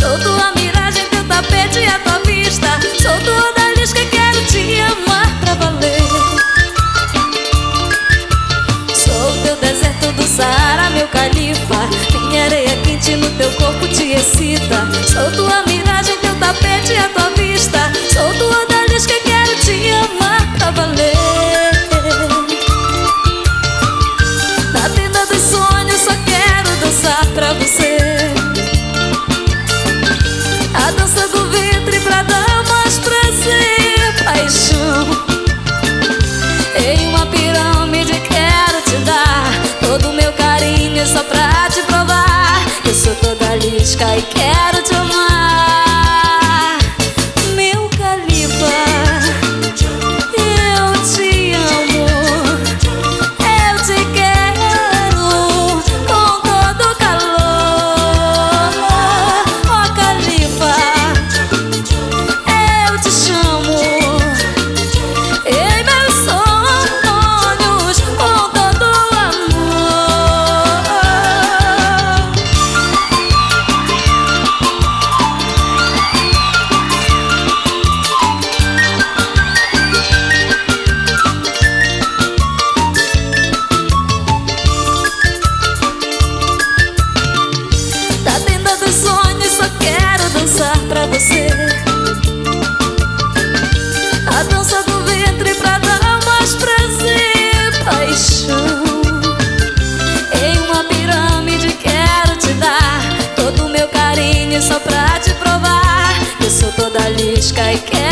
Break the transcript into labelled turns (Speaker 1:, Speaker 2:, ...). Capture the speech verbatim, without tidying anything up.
Speaker 1: Sou tua miragem, teu tapete e a tua vista. Sou tua odalisca e quero te amar pra valer. Sou teu deserto do Saara, meu califa. Minha areia quente no teu corpo te excita. Sou tua miragem, teu tapete e a tua vista. Sou tua odalisca e quero te amar pra valer. Na tenda dos sonhos só quero dançar pra você. A dança do ventre pra dar mais prazer, paixão. Em uma pirâmide quero te dar todo o meu carinho só pra te provar. Eu sou toda lisca e quero te amar, meu califa. Eu te amo, eu te quero com todo calor. Ó califa, eu te chamo em meus sonhos com todo amor. Da tenda dos sonhos só quero dançar pra você. A dança do ventre pra dar mais prazer, paixão. Em uma pirâmide quero te dar todo o meu carinho só pra te provar. Eu sou toda lisca e quero